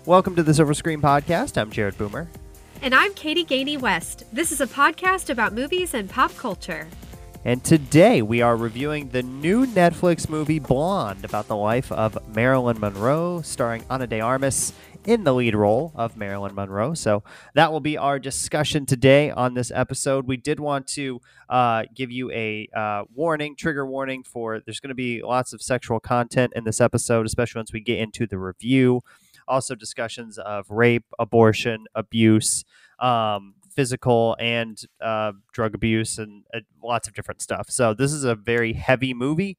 Welcome to the Silver Screen Podcast. I'm Jared Boomer. And I'm Katie Gainey West. This is a podcast about movies and pop culture. And today we are reviewing the new Netflix movie Blonde, about the life of Marilyn Monroe, starring Ana de Armas in the lead role of Marilyn Monroe. So that will be our discussion today on this episode. We did want to give you a trigger warning for there's going to be lots of sexual content in this episode, especially once we get into the review. Also discussions of rape, abortion, abuse, physical and drug abuse, and lots of different stuff. So this is a very heavy movie.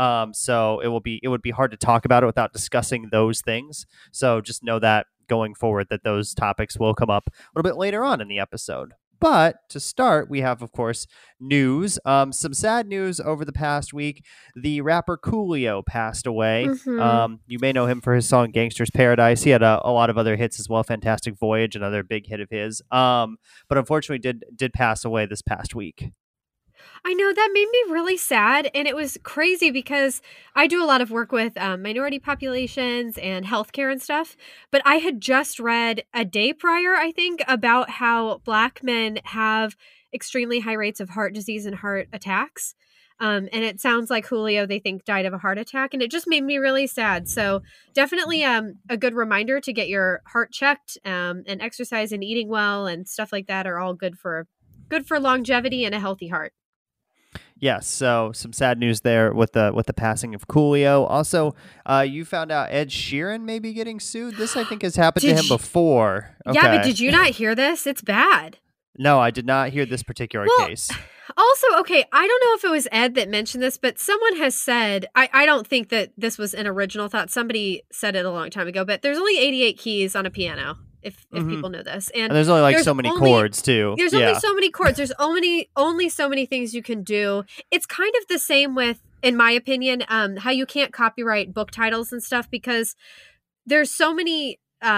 So it would be hard to talk about it without discussing those things. So just know that going forward that those topics will come up a little bit later on in the episode. But to start, we have, of course, news. Some sad news over the past week. The rapper Coolio passed away. You may know him for his song Gangster's Paradise. He had a lot of other hits as well. Fantastic Voyage, another big hit of his. But unfortunately did pass away this past week. I know, that made me really sad, and it was crazy because I do a lot of work with minority populations and healthcare and stuff, but I had just read a day prior, I think, about how Black men have extremely high rates of heart disease and heart attacks. And it sounds like Julio, they think, died of a heart attack, and it just made me really sad. So definitely a good reminder to get your heart checked, and exercise and eating well and stuff like that are all good for longevity and a healthy heart. Yes, so some sad news there with the passing of Coolio. Also, you found out Ed Sheeran may be getting sued. This, I think, has happened to him before. Okay. Yeah, but did you not hear this? It's bad. No, I did not hear this particular case. Also, okay, I don't know if it was Ed that mentioned this, but someone has said, I don't think that this was an original thought. Somebody said it a long time ago, but there's only 88 keys on a piano. If people know this. And there's only so many chords too. There's only so many chords. There's only so many things you can do. It's kind of the same with, in my opinion, how you can't copyright book titles and stuff, because there's so many,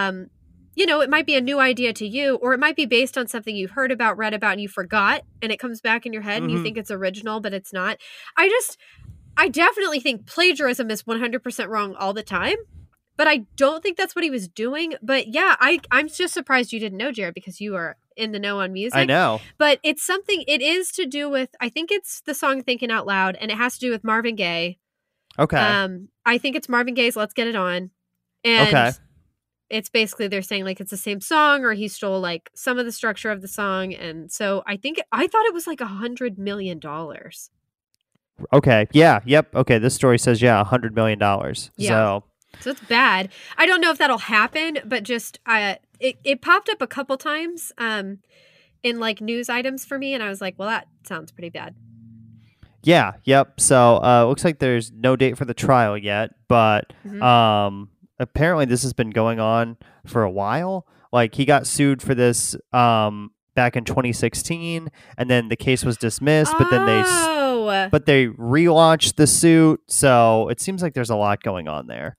it might be a new idea to you, or it might be based on something you've heard about, read about, and you forgot, and it comes back in your head and you think it's original, but it's not. I definitely think plagiarism is 100% wrong all the time. But I don't think that's what he was doing. But yeah, I'm just surprised you didn't know, Jared, because you are in the know on music. I know. But it is to do with, I think it's the song Thinking Out Loud, and it has to do with Marvin Gaye. Okay. I think it's Marvin Gaye's Let's Get It On. And it's basically, they're saying like it's the same song, or he stole like some of the structure of the song. And so I thought it was like $100 million. Okay. Yeah. Yep. Okay. This story says, $100 million. Yeah. So it's bad. I don't know if that'll happen, but just it popped up a couple times in like news items for me, and I was like, well, that sounds pretty bad. Yeah, yep. So looks like there's no date for the trial yet, but apparently this has been going on for a while. Like, he got sued for this back in 2016, and then the case was dismissed, but then they relaunched the suit. So it seems like there's a lot going on there.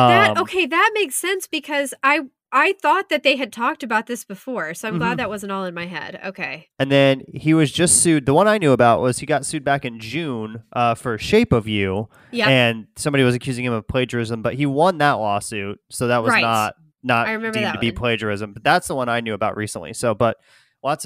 That makes sense, because I thought that they had talked about this before, so I'm glad that wasn't all in my head. Okay. And then he was just sued. The one I knew about was he got sued back in June for Shape of You, and somebody was accusing him of plagiarism, but he won that lawsuit, so that was not deemed to be plagiarism. But that's the one I knew about recently. So, but lots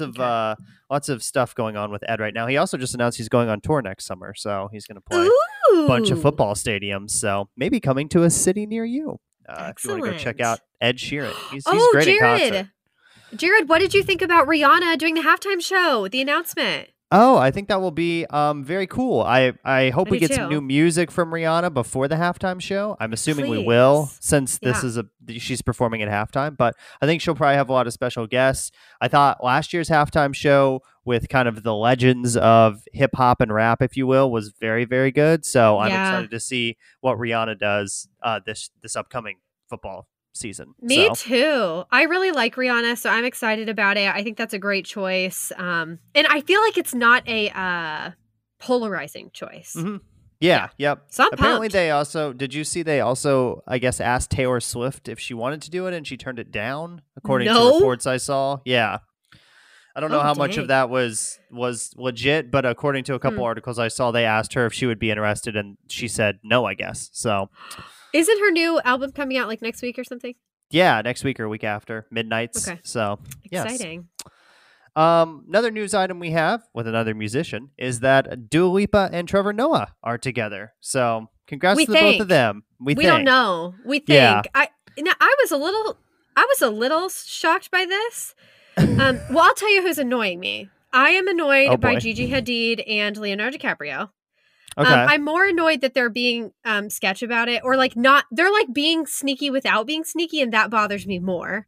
of stuff going on with Ed right now. He also just announced he's going on tour next summer, so he's going to play a bunch of football stadiums. So maybe coming to a city near you. If you want to go check out Ed Sheeran, he's great in concert. Jared, what did you think about Rihanna doing the halftime show? The announcement. Oh, I think that will be very cool. I hope we get some new music from Rihanna before the halftime show. I'm assuming we will, since this is she's performing at halftime. But I think she'll probably have a lot of special guests. I thought last year's halftime show with kind of the legends of hip hop and rap, if you will, was very, very good. So I'm excited to see what Rihanna does this upcoming football season. Me too. I really like Rihanna, so I'm excited about it. I think that's a great choice. And I feel like it's not a polarizing choice. Yeah, yep. So I'm Apparently pumped. did you see they also, I guess, asked Taylor Swift if she wanted to do it and she turned it down, according to reports I saw? Yeah. I don't know how much of that was legit, but according to a couple articles I saw, they asked her if she would be interested, and she said no, I guess. So, isn't her new album coming out like next week or something? Yeah, next week or week after, midnights. Okay. So, yes. Exciting. Another news item we have with another musician is that Dua Lipa and Trevor Noah are together. So, congrats We to the both of think. them. We think. don't know. We Yeah. think. I was a little shocked by this. Well, I'll tell you who's annoying me. I am annoyed by Gigi Hadid and Leonardo DiCaprio. Okay. I'm more annoyed that they're being sketch about it, or like not. They're like being sneaky without being sneaky, and that bothers me more.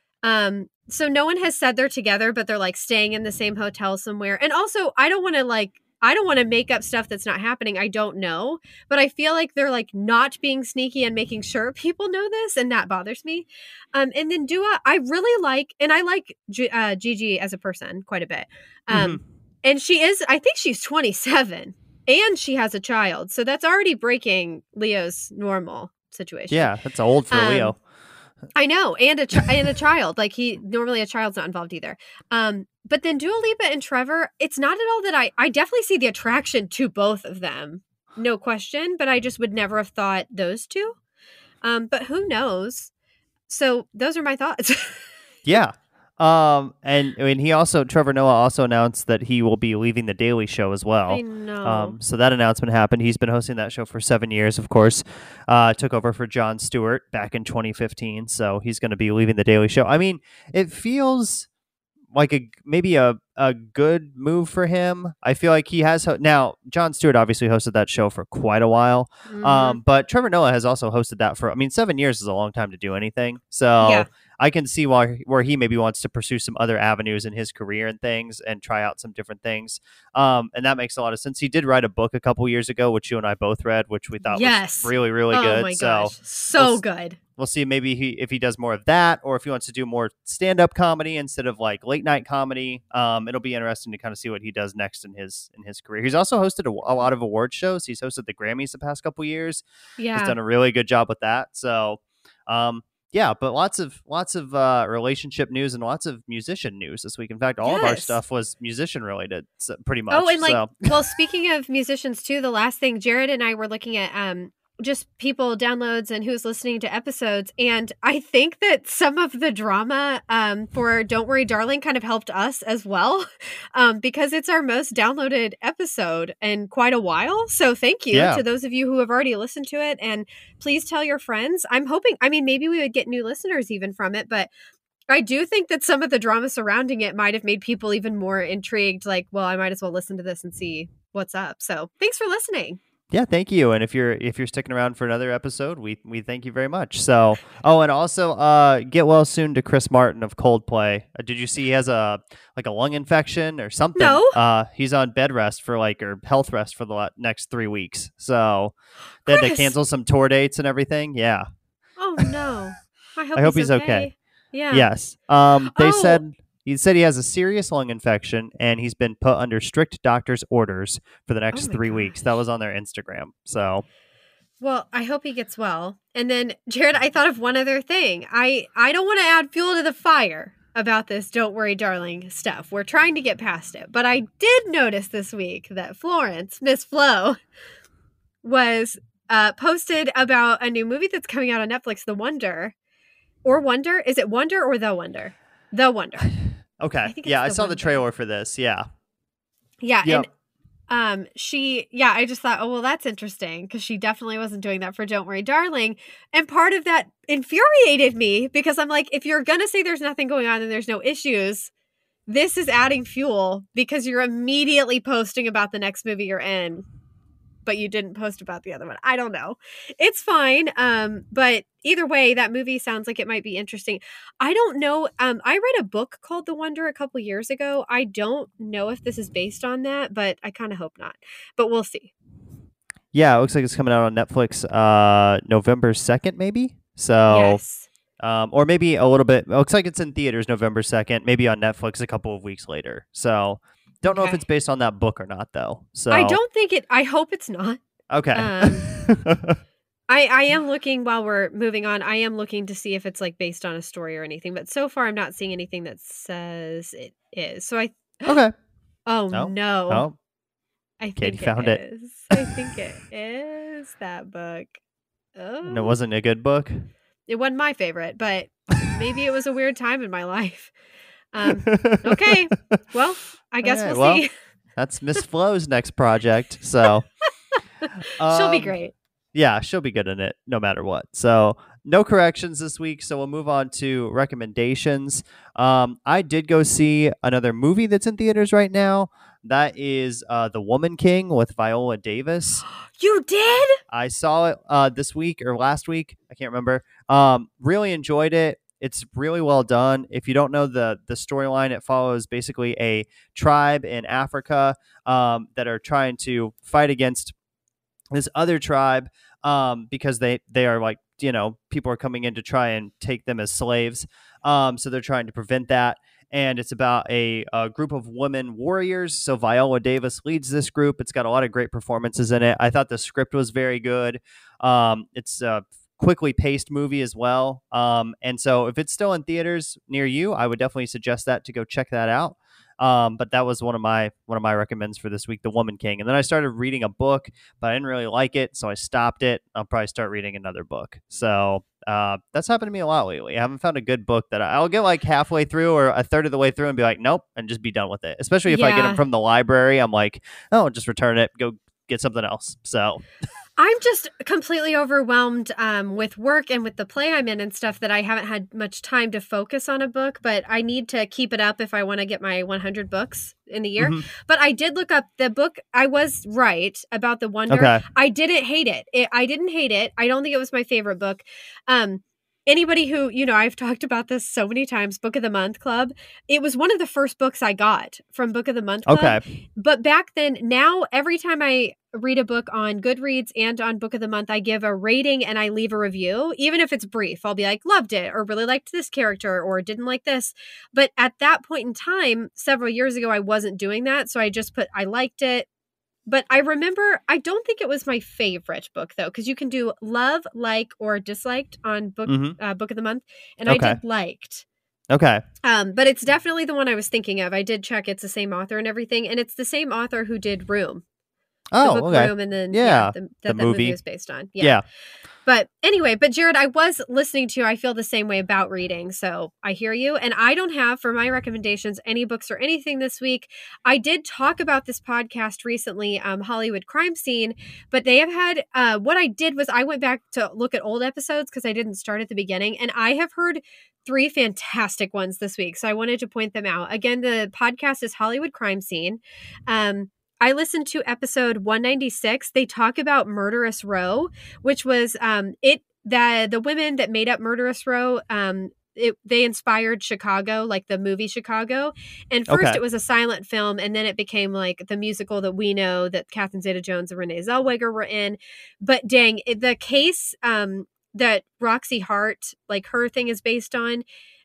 So no one has said they're together, but they're like staying in the same hotel somewhere. And also, I don't want to make up stuff that's not happening. I don't know, but I feel like they're like not being sneaky and making sure people know this, and that bothers me. And then Dua, I really like, and I like Gigi as a person quite a bit. And I think she's 27 and she has a child. So that's already breaking Leo's normal situation. Yeah, that's old for Leo. I know, and a child. Like normally a child's not involved either. But then Dua Lipa and Trevor, it's not at all that I definitely see the attraction to both of them, no question. But I just would never have thought those two. But who knows? So those are my thoughts. Yeah. And I mean, Trevor Noah also announced that he will be leaving The Daily Show as well. I know. So that announcement happened. He's been hosting that show for 7 years, of course. Took over for Jon Stewart back in 2015. So he's going to be leaving The Daily Show. I mean, it feels like maybe a good move for him. I feel like he has now. Jon Stewart obviously hosted that show for quite a while, but Trevor Noah has also hosted that for. I mean, 7 years is a long time to do anything. So yeah. I can see where he maybe wants to pursue some other avenues in his career and things, and try out some different things. And that makes a lot of sense. He did write a book a couple years ago, which you and I both read, which we thought was really, really good. Oh my gosh, so good. We'll see maybe if he does more of that, or if he wants to do more stand-up comedy instead of like late night comedy. It'll be interesting to kind of see what he does next in his career. He's also hosted a lot of award shows. He's hosted the Grammys the past couple years. Yeah, he's done a really good job with that. So, yeah, but lots of relationship news and lots of musician news this week. In fact, all of our stuff was musician related, pretty much. Oh, and well, speaking of musicians too, the last thing, Jared and I were looking at just people downloads and who's listening to episodes, and I think that some of the drama for Don't Worry Darling kind of helped us as well, because it's our most downloaded episode in quite a while. So thank you to those of you who have already listened to it, and please tell your friends. I'm hoping, I mean, maybe we would get new listeners even from it, but I do think that some of the drama surrounding it might have made people even more intrigued, like, well, I might as well listen to this and see what's up. So thanks for listening. Yeah, thank you. And if you're sticking around for another episode, we thank you very much. So, and also get well soon to Chris Martin of Coldplay. Did you see he has a lung infection or something? No. He's on bed rest or health rest for the next 3 weeks. So they had to cancel some tour dates and everything. Yeah. Oh no. I hope he's okay. Yeah. Yes. He said he has a serious lung infection, and he's been put under strict doctor's orders for the next 3 weeks. That was on their Instagram. So, well, I hope he gets well. And then, Jared, I thought of one other thing. I don't want to add fuel to the fire about this Don't Worry Darling stuff. We're trying to get past it. But I did notice this week that Florence, Miss Flo, was posted about a new movie that's coming out on Netflix, The Wonder. Or Wonder? Is it Wonder or The Wonder? The Wonder. Okay. I saw the trailer for this. Yeah. Yeah. Yep. And I just thought, oh, well, that's interesting, because she definitely wasn't doing that for Don't Worry Darling. And part of that infuriated me, because I'm like, if you're going to say there's nothing going on and there's no issues, this is adding fuel, because you're immediately posting about the next movie you're in, but you didn't post about the other one. I don't know. It's fine. But either way, that movie sounds like it might be interesting. I don't know. I read a book called The Wonder a couple years ago. I don't know if this is based on that, but I kind of hope not. But we'll see. Yeah, it looks like it's coming out on Netflix November 2nd, maybe. So, yes. Or maybe a little bit. It looks like it's in theaters November 2nd, maybe on Netflix a couple of weeks later. So, don't know if it's based on that book or not, though. So I don't think it. I hope it's not. Okay. I am looking, while we're moving on, I am looking to see if it's like based on a story or anything. But so far, I'm not seeing anything that says it is. So okay. Oh no. Oh. I think Katie found it. I think it is that book. Oh. And it wasn't a good book? It wasn't my favorite, but maybe it was a weird time in my life. Okay. Well, I guess Okay, we'll well, see. that's Miss Flo's next project. So, She'll be um, great. yeah, she'll be good in it no matter what. So, no corrections this week. So, we'll move on to recommendations. I did go see another movie that's in theaters right now. That is The Woman King with Viola Davis. You did? I saw it this week or last week. I can't remember. Really enjoyed it. It's really well done. If you don't know the storyline, it follows basically a tribe in Africa that are trying to fight against this other tribe because they are like, people are coming in to try and take them as slaves. So they're trying to prevent that. And it's about a group of women warriors. So Viola Davis leads this group. It's got a lot of great performances in it. I thought the script was very good. It's a quickly paced movie as well. And so if it's still in theaters near you, I would definitely suggest that to go check that out. But that was one of my recommends for this week, The Woman King. And then I started reading a book, but I didn't really like it, so I stopped it. I'll probably start reading another book. So that's happened to me a lot lately. I haven't found a good book that I'll get like halfway through or a third of the way through and be like, nope, and just be done with it. Especially if I get them from the library, I'm like, oh, just return it, go get something else. So I'm just completely overwhelmed with work and with the play I'm in and stuff that I haven't had much time to focus on a book, but I need to keep it up if I want to get my 100 books in the year. Mm-hmm. But I did look up the book. I was right about The Wonder. Okay. I didn't hate it. I didn't hate it. I don't think it was my favorite book. Anybody who, I've talked about this so many times, Book of the Month Club. It was one of the first books I got from Book of the Month Club. Okay. But back then, now, every time I read a book on Goodreads and on Book of the Month, I give a rating and I leave a review. Even if it's brief, I'll be like, loved it, or really liked this character, or didn't like this. But at that point in time, several years ago, I wasn't doing that. So I just put, I liked it. But I remember, I don't think it was my favorite book, though, because you can do love, like, or disliked on Book of the Month. And okay. I did liked. Okay. But it's definitely the one I was thinking of. I did check it's the same author and everything. And it's the same author who did Room. Oh, the book okay. Room, and then the movie is based on. Yeah. But anyway, Jared, I was listening to you. I feel the same way about reading. So I hear you. And I don't have, for my recommendations, any books or anything this week. I did talk about this podcast recently, Hollywood Crime Scene, but they have had, what I did was I went back to look at old episodes because I didn't start at the beginning. And I have heard 3 fantastic ones this week. So I wanted to point them out. Again, the podcast is Hollywood Crime Scene. I listened to episode 196. They talk about Murderous Row, which was the women that made up Murderous Row. They inspired Chicago, like the movie Chicago. And first it was a silent film, and then it became like the musical that we know that Catherine Zeta-Jones and Renee Zellweger were in. But dang, the case that Roxy Hart, like her thing is based on,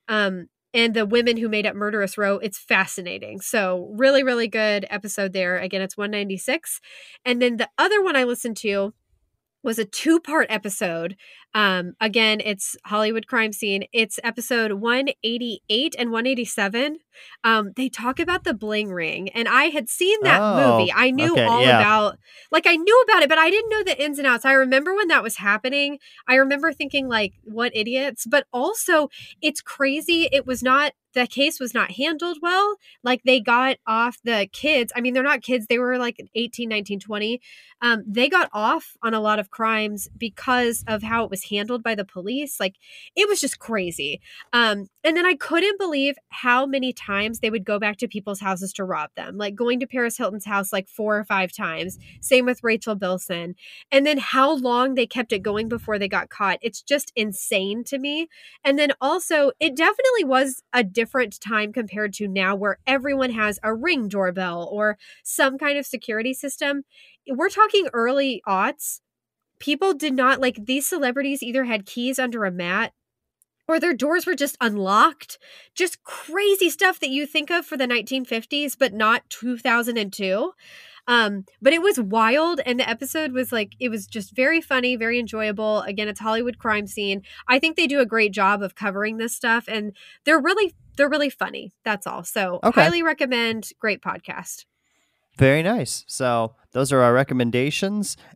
and the women who made up Murderous Row, it's fascinating. So really, really good episode there. Again, it's 196. And then the other one I listened to was a 2-part episode. Again, it's Hollywood Crime Scene. It's episode 188 and 187. They talk about the bling ring, and I had seen that movie. I knew about, I knew about it, but I didn't know the ins and outs. I remember when that was happening. I remember thinking, like, what idiots? But also, it's crazy. The case was not handled well. Like, they got off the kids. I mean, they're not kids. They were like 18, 19, 20. They got off on a lot of crimes because of how it was handled by the police. Like, it was just crazy. And then I couldn't believe how many times they would go back to people's houses to rob them, like going to Paris Hilton's house like 4 or 5 times. Same with Rachel Bilson. And then how long they kept it going before they got caught. It's just insane to me. And then also, it definitely was a different time compared to now, where everyone has a Ring doorbell or some kind of security system. We're talking early aughts. People did not, like, these celebrities either had keys under a mat or their doors were just unlocked. Just crazy stuff that you think of for the 1950s, but not 2002. But it was wild, and the episode was it was just very funny, very enjoyable. Again, it's Hollywood Crime Scene. I think they do a great job of covering this stuff, and they're really funny. That's all. So highly recommend. Great podcast. Very nice. So those are our recommendations.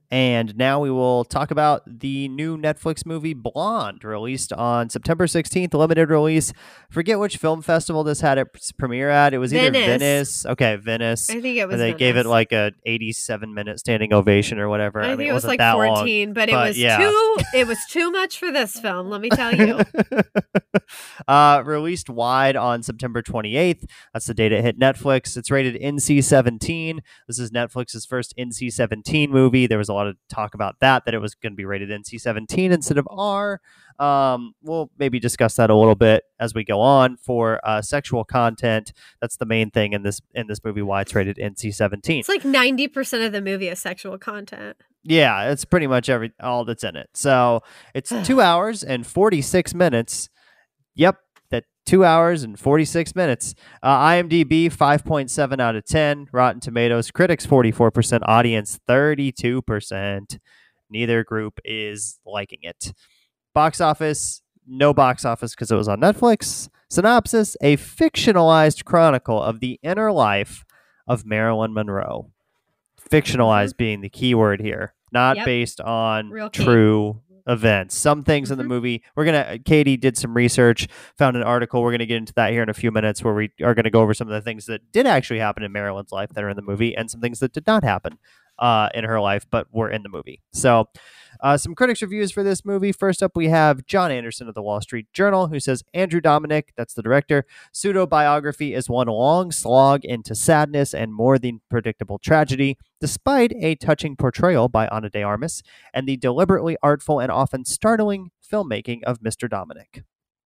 And now we will talk about the new Netflix movie Blonde, released on September 16th, limited release. Forget which film festival this had its premiere at. It was either Venice. Okay, Venice. I think it was They Venice. gave it like a 87-minute standing ovation or whatever. I think it was wasn't like that 14, long, but it was it was too much for this film, let me tell you. Released wide on September 28th. That's the date it hit Netflix. It's rated NC-17. This is Netflix's first NC-17 movie. There was a lot of talk about that it was going to be rated NC-17 instead of R. We'll maybe discuss that a little bit as we go on. For sexual content, that's the main thing in this movie, why it's rated NC-17. It's like 90% of the movie is sexual content. Yeah, it's pretty much all that's in it. So it's 2 hours and 46 minutes. Yep, that 2 hours and 46 minutes. IMDb 5.7 out of 10. Rotten Tomatoes, critics 44%, audience 32%. Neither group is liking it. Box office, no box office because it was on Netflix. Synopsis: a fictionalized chronicle of the inner life of Marilyn Monroe. Fictionalized being the key word here, not based on true events. Some things in the movie, Katie did some research, found an article. We're going to get into that here in a few minutes, where we are going to go over some of the things that did actually happen in Marilyn's life that are in the movie, and some things that did not happen in her life but were in the movie. So some critics' reviews for this movie. First up, we have John Anderson of the Wall Street Journal, who says Andrew Dominik, that's the director, pseudo-biography is one long slog into sadness and more than predictable tragedy, despite a touching portrayal by Ana de Armas and the deliberately artful and often startling filmmaking of Mr. Dominik.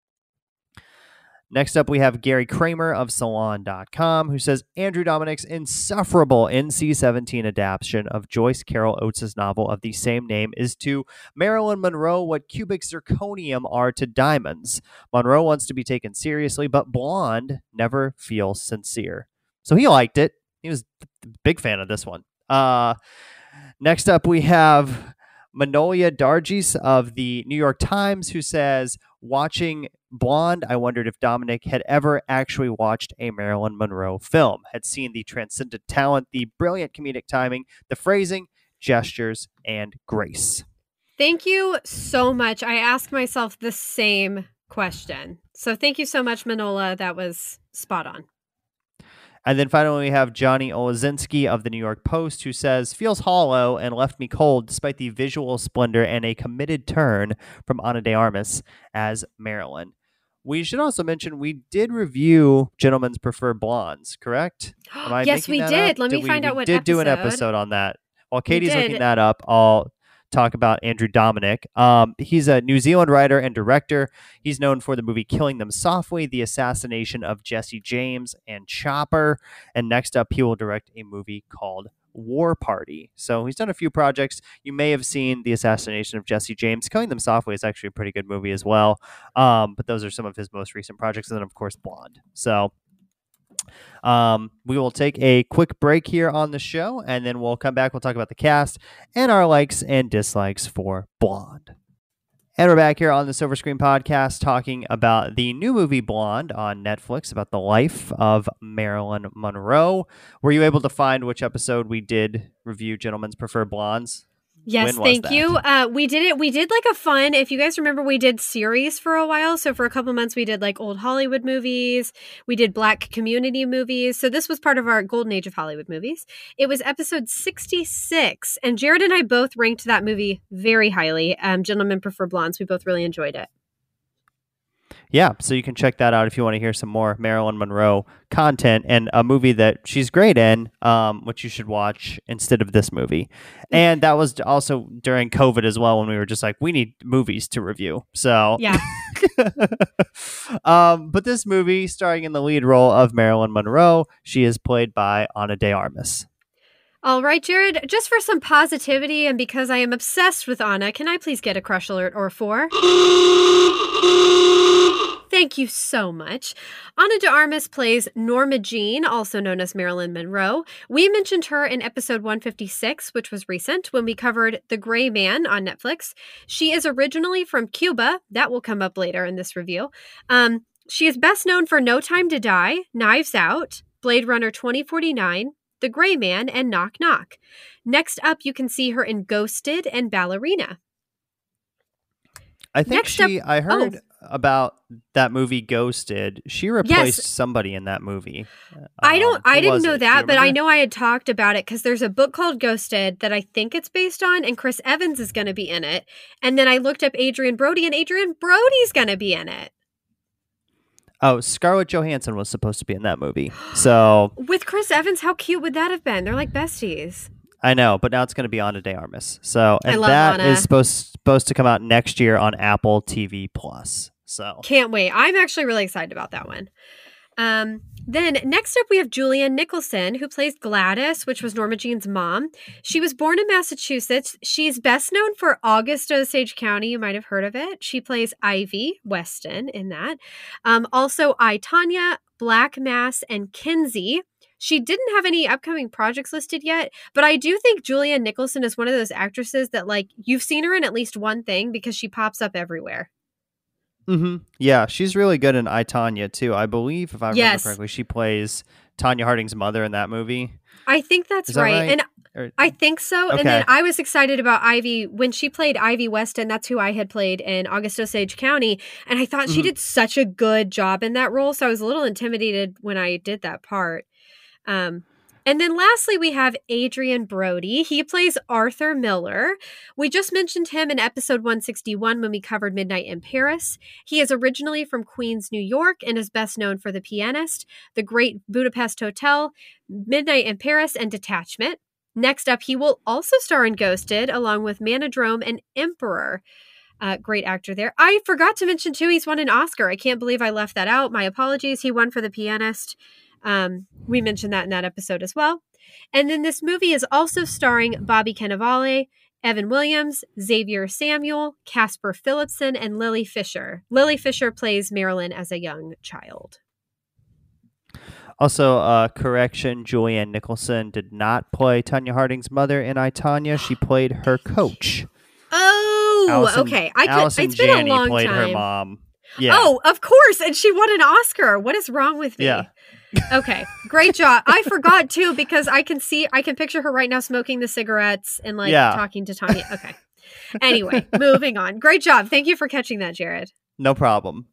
Next up, we have Gary Kramer of Salon.com, who says Andrew Dominik's insufferable NC-17 adaptation of Joyce Carol Oates' novel of the same name is to Marilyn Monroe what cubic zirconium are to diamonds. Monroe wants to be taken seriously, but Blonde never feels sincere. So he liked it. He was a big fan of this one. Next up, we have Manolia Dargis of the New York Times, who says, watching Blonde, I wondered if Dominik had ever actually watched a Marilyn Monroe film, had seen the transcendent talent, the brilliant comedic timing, the phrasing, gestures, and grace. Thank you so much. I asked myself the same question. So thank you so much, Manola. That was spot on. And then finally, we have Johnny Olazinski of the New York Post, who says, feels hollow and left me cold despite the visual splendor and a committed turn from Ana de Armas as Marilyn. We should also mention we did review Gentlemen's Prefer Blondes, correct? Yes, we did. Let me find out what episode. We did do an episode on that. While Katie's looking that up, I'll talk about Andrew Dominik. He's a New Zealand writer and director. He's known for the movie Killing Them Softly, the assassination of Jesse James, and Chopper. And next up, he will direct a movie called War Party. So he's done a few projects. You may have seen the assassination of Jesse James. Killing Them Softly is actually a pretty good movie as well. But those are some of his most recent projects. And then, of course, Blonde. So we will take a quick break here on the show, and then we'll come back. We'll talk about the cast and our likes and dislikes for Blonde. And we're back here on the Silver Screen Podcast talking about the new movie Blonde on Netflix, about the life of Marilyn Monroe. Were you able to find which episode we did review Gentlemen's Prefer Blondes? Yes, thank you. We did it. We did like a fun, if you guys remember, we did series for a while. So for a couple months, we did like old Hollywood movies. We did Black community movies. So this was part of our golden age of Hollywood movies. It was episode 66. And Jared and I both ranked that movie very highly. Gentlemen Prefer Blondes. We both really enjoyed it. Yeah, so you can check that out if you want to hear some more Marilyn Monroe content and a movie that she's great in, which you should watch instead of this movie. And that was also during COVID as well, when we were just like, we need movies to review. So yeah. But this movie, starring in the lead role of Marilyn Monroe, she is played by Ana de Armas. All right, Jared, just for some positivity and because I am obsessed with Ana, can I please get a crush alert or 4? Thank you so much. Ana de Armas plays Norma Jean, also known as Marilyn Monroe. We mentioned her in episode 156, which was recent, when we covered The Gray Man on Netflix. She is originally from Cuba. That will come up later in this review. She is best known for No Time to Die, Knives Out, Blade Runner 2049, The Gray Man, and Knock Knock. Next up, you can see her in Ghosted and Ballerina. I think I heard about that movie Ghosted. She replaced somebody in that movie. I didn't know that, but I know I had talked about it because there's a book called Ghosted that I think it's based on, and Chris Evans is going to be in it. And then I looked up Adrian Brody, and Adrian Brody's going to be in it. Oh, Scarlett Johansson was supposed to be in that movie. So with Chris Evans, how cute would that have been? They're like besties. I know, but now it's going to be Ana de Armas. So, and that is supposed to come out next year on Apple TV Plus. So can't wait. I'm actually really excited about that one. Then next up we have Julianne Nicholson, who plays Gladys, which was Norma Jean's mom. She was born in Massachusetts. She's best known for August Osage County. You might have heard of it. She plays Ivy Weston in that. Also I, Tonya, Black Mass, and Kinsey. She didn't have any upcoming projects listed yet, but I do think Julianne Nicholson is one of those actresses that, like, you've seen her in at least one thing because she pops up everywhere. Mm-hmm. Yeah, she's really good in I, Tonya, too. I believe, if I remember correctly, she plays Tonya Harding's mother in that movie. I think that's right. And I think so. Okay. And then I was excited about Ivy. When she played Ivy Weston, that's who I had played in August Osage County. And I thought she did such a good job in that role. So I was a little intimidated when I did that part. And then lastly, we have Adrian Brody. He plays Arthur Miller. We just mentioned him in episode 161 when we covered Midnight in Paris. He is originally from Queens, New York, and is best known for The Pianist, The Great Budapest Hotel, Midnight in Paris, and Detachment. Next up, he will also star in Ghosted, along with Manodrome and Emperor. Great actor there. I forgot to mention, too, he's won an Oscar. I can't believe I left that out. My apologies. He won for The Pianist. We mentioned that in that episode as well. And then this movie is also starring Bobby Cannavale, Evan Williams, Xavier Samuel, Casper Philipson, and Lily Fisher. Lily Fisher plays Marilyn as a young child. Also, correction, Julianne Nicholson did not play Tonya Harding's mother in I, Tonya. She played her coach. Oh, okay. It's been a long played time. Her mom. Yeah. Oh, of course. And she won an Oscar. What is wrong with me? Yeah. Okay. Great job. I forgot too, because I can picture her right now smoking the cigarettes and talking to Tonya. Okay. Anyway, moving on. Great job. Thank you for catching that, Jared. No problem.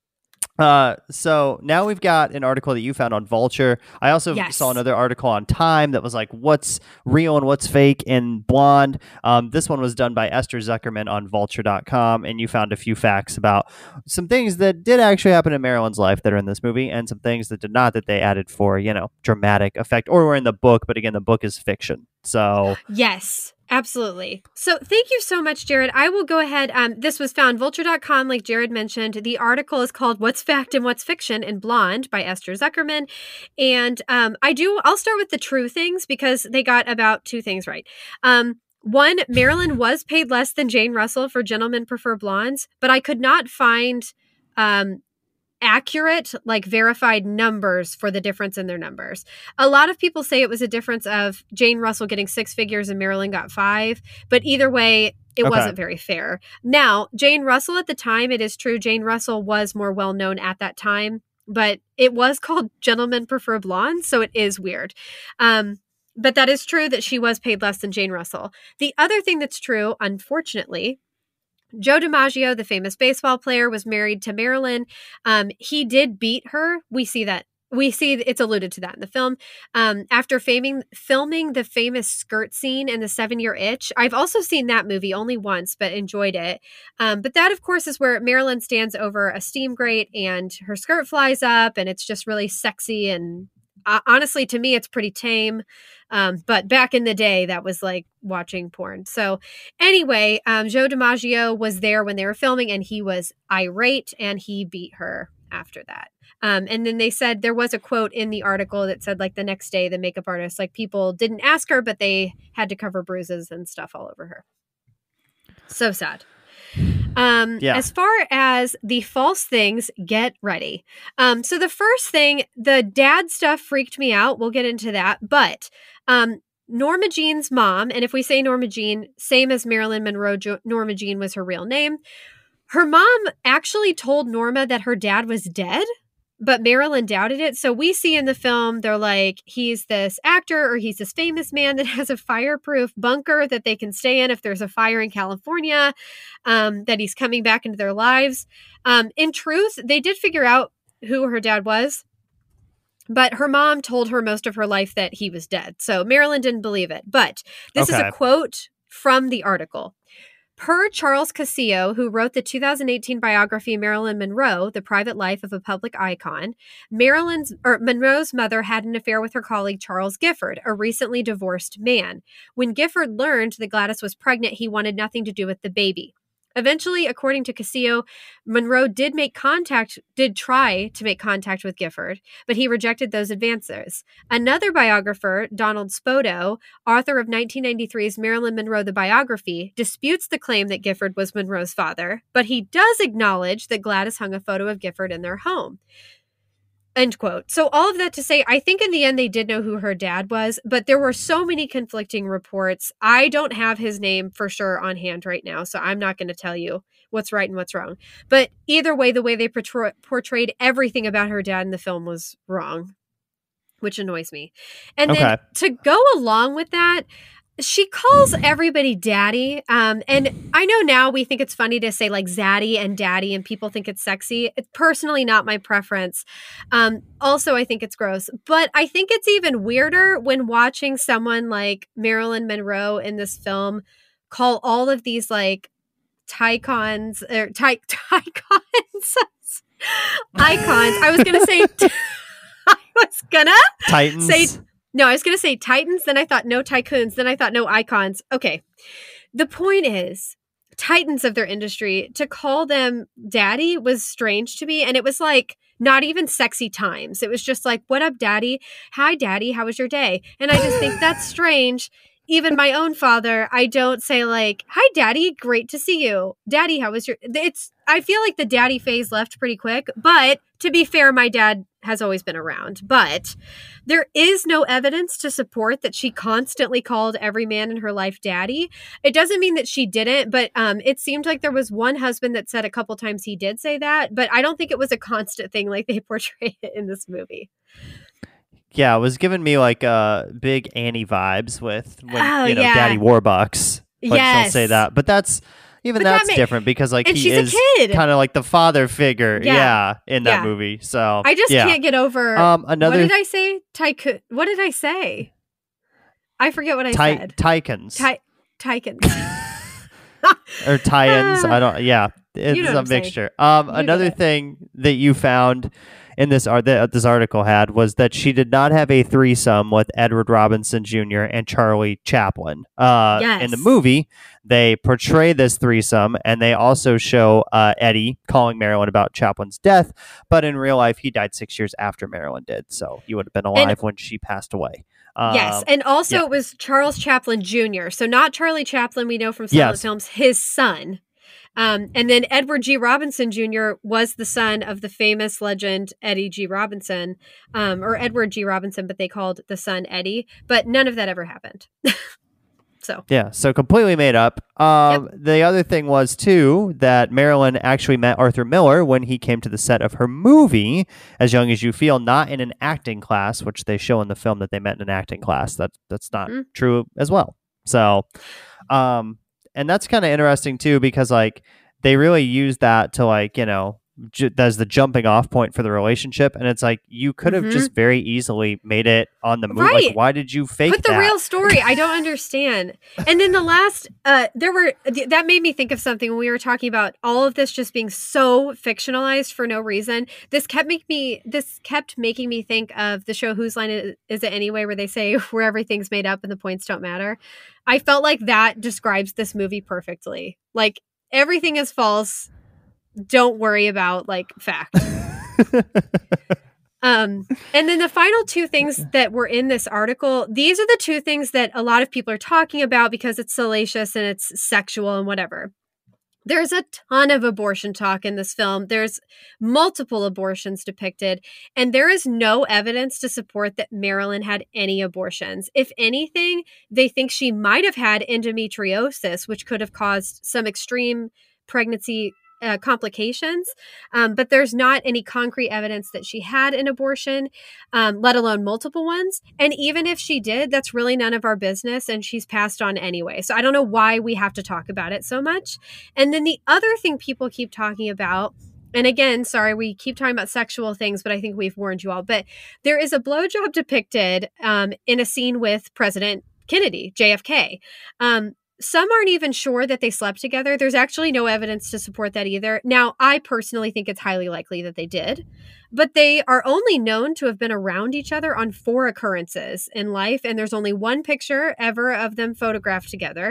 So now we've got an article that you found on Vulture. I also saw another article on Time that was like, what's real and what's fake in Blonde. This one was done by Esther Zuckerman on vulture.com, and you found a few facts about some things that did actually happen in Marilyn's life that are in this movie, and some things that did not, that they added for, dramatic effect, or were in the book, but again, the book is fiction. So yes. Absolutely. So thank you so much, Jared. I will go ahead. This was found vulture.com, like Jared mentioned. The article is called What's Fact and What's Fiction in Blonde by Esther Zuckerman. And I'll start with the true things because they got about two things right. One, Marilyn was paid less than Jane Russell for Gentlemen Prefer Blondes, but I could not find accurate, verified numbers for the difference in their numbers. A lot of people say it was a difference of Jane Russell getting 6 figures and Marilyn got 5, but either way, it wasn't very fair. Now, Jane Russell at the time, it is true, Jane Russell was more well-known at that time, but it was called Gentlemen Prefer Blondes, so it is weird. But that is true that she was paid less than Jane Russell. The other thing that's true, unfortunately, Joe DiMaggio, the famous baseball player, was married to Marilyn. He did beat her. We see it's alluded to that in the film. After filming the famous skirt scene in The 7-Year Itch. I've also seen that movie only once, but enjoyed it. But that, of course, is where Marilyn stands over a steam grate and her skirt flies up, and it's just really sexy. And honestly, to me, it's pretty tame. But back in the day, that was like watching porn. So anyway, Joe DiMaggio was there when they were filming, and he was irate, and he beat her after that. And then they said there was a quote in the article that said, the next day, the makeup artist, people didn't ask her, but they had to cover bruises and stuff all over her. So sad. As far as the false things, get ready. So the first thing, the dad stuff freaked me out. We'll get into that. But Norma Jean's mom, and if we say Norma Jean, same as Marilyn Monroe, Norma Jean was her real name. Her mom actually told Norma that her dad was dead. but Marilyn doubted it. So we see in the film, they're like, he's this actor or he's this famous man that has a fireproof bunker that they can stay in if there's a fire in California, that he's coming back into their lives. In truth, they did figure out who her dad was, but her mom told her most of her life that he was dead. So Marilyn didn't believe it. But this is a quote from the article. Per Charles Casillo, who wrote the 2018 biography Marilyn Monroe, The Private Life of a Public Icon, Monroe's mother had an affair with her colleague Charles Gifford, a recently divorced man. When Gifford learned that Gladys was pregnant, he wanted nothing to do with the baby. Eventually, according to Casillo, Monroe did try to make contact with Gifford, but he rejected those advances. Another biographer, Donald Spoto, author of 1993's Marilyn Monroe, the Biography, disputes the claim that Gifford was Monroe's father, but he does acknowledge that Gladys hung a photo of Gifford in their home. End quote. So all of that to say, I think in the end they did know who her dad was, but there were so many conflicting reports. I don't have his name for sure on hand right now, so I'm not going to tell you what's right and what's wrong. But either way, the way they portrayed everything about her dad in the film was wrong, which annoys me. And then to go along with that, she calls everybody daddy. And I know now we think it's funny to say like zaddy and daddy and people think it's sexy. It's personally not my preference. Also, I think it's gross. But I think it's even weirder when watching someone like Marilyn Monroe in this film call all of these like icons. I was going to say... Titans. No, I was going to say Titans, then I thought no tycoons, then I thought no icons. Okay. The point is, Titans of their industry, to call them daddy was strange to me. And it was like not even sexy times. It was just like, what up, daddy? Hi, daddy. How was your day? And I just think that's strange. Even my own father, I don't say like, hi, daddy. Great to see you. Daddy, how was your... I feel like the daddy phase left pretty quick, but to be fair, my dad has always been around, but there is no evidence to support that she constantly called every man in her life daddy. It doesn't mean that she didn't, but it seemed like there was one husband that said a couple times he did say that, but I don't think it was a constant thing like they portray it in this movie. Yeah, it was giving me like big Annie vibes with when Daddy Warbucks. Like she'll say that, but that's different because like he is kind of like the father figure, in that movie. So I just can't get over. What did I say? What did I say? I forget what I said. Tycoons. Tycoons. Or tie-ins. I don't. Yeah, it's a mixture. Another thing that you found in this article was that she did not have a threesome with Edward Robinson Jr. and Charlie Chaplin. In the movie, they portray this threesome, and they also show Eddie calling Marilyn about Chaplin's death. But in real life, he died 6 years after Marilyn did, so he would have been alive when she passed away. Yes, and also it was Charles Chaplin Jr., so not Charlie Chaplin we know from silent films, his son. And then Edward G. Robinson Jr. was the son of the famous legend Eddie G. Robinson, or Edward G. Robinson, but they called the son Eddie. But none of that ever happened. So completely made up. The other thing was, too, that Marilyn actually met Arthur Miller when he came to the set of her movie, As Young as You Feel, not in an acting class, which they show in the film that they met in an acting class. That's not true as well. So, and that's kind of interesting, too, because, like, they really use that to, like, as the jumping off point for the relationship. And it's like, you could have just very easily made it on the movie. Right. Like, why did you fake Put the real story. I don't understand. And then the last, that made me think of something when we were talking about all of this just being so fictionalized for no reason. This kept making me think of the show Whose Line Is It Anyway, where they say where everything's made up and the points don't matter. I felt like that describes this movie perfectly. Like, everything is false. Don't worry about like fact. And then the final two things that were in this article, these are the two things that a lot of people are talking about because it's salacious and it's sexual and whatever. There's a ton of abortion talk in this film. There's multiple abortions depicted, and there is no evidence to support that Marilyn had any abortions. If anything, they think she might have had endometriosis, which could have caused some extreme pregnancy complications, but there's not any concrete evidence that she had an abortion, let alone multiple ones. And even if she did, that's really none of our business, and she's passed on anyway. So I don't know why we have to talk about it so much. And then the other thing people keep talking about, and again, sorry, we keep talking about sexual things, but I think we've warned you all. But there is a blowjob depicted in a scene with President Kennedy, JFK. Some aren't even sure that they slept together. There's actually no evidence to support that either. Now, I personally think it's highly likely that they did, but they are only known to have been around each other on 4 occurrences in life, and there's only one picture ever of them photographed together.